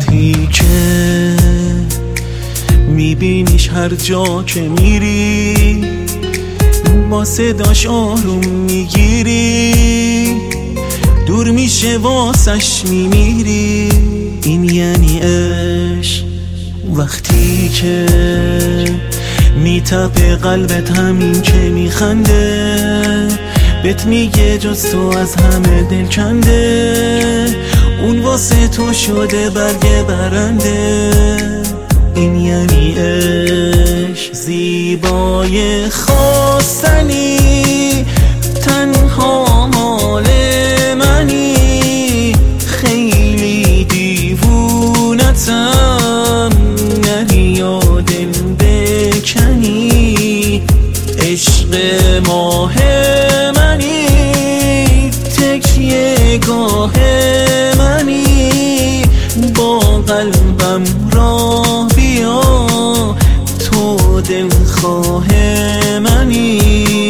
وقتی که میبینیش هر جا که میری، با صداش آروم میگیری، دور میشه واسش میمیری. این یعنی عشق. وقتی که میتپه قلبت همین که میخنده، بهت میگه جز تو از همه دل کنده، اون واسه تو شده برگ برنده. این یعنی عشق. زیبای خواستنی، تنها مال منی، خیلی دیوونتم، نری یا دل بکنی. عشق ماه منی، تکیه گاه منی، با قلبم راه بیا، تو دلخواه منی.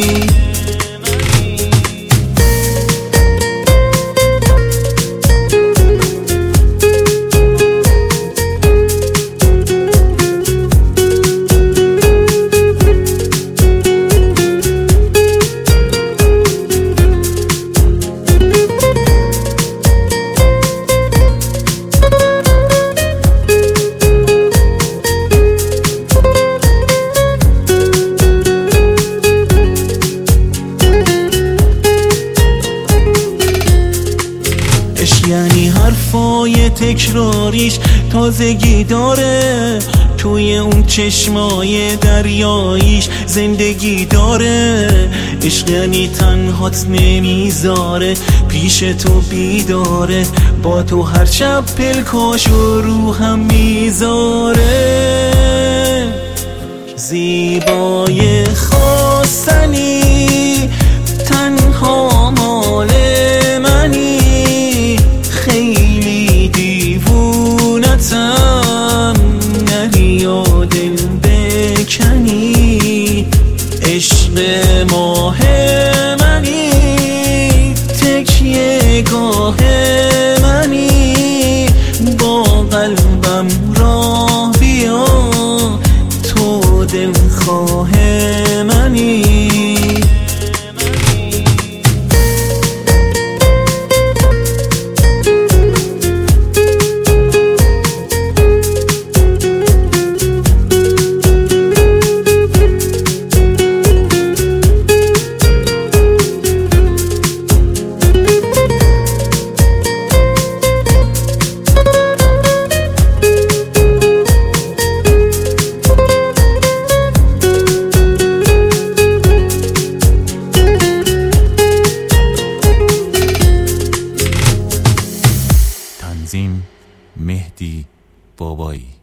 یعنی حرفای تکراریش تازگی داره، توی اون چشمای دریاییش زندگی داره. عشق یعنی تنهات نمیذاره، پیش تو بیداره، با تو هر شب پلکاش و روحم میذاره. زیبای خواستنی، تنها مال منی، خیلی دیوونتم، نری یا دل بکنی. عشق ماه منی، تکیه گاه منی، با قلبم راه بیا، تو دلخواه منی. تنظیم مهدی بابایی.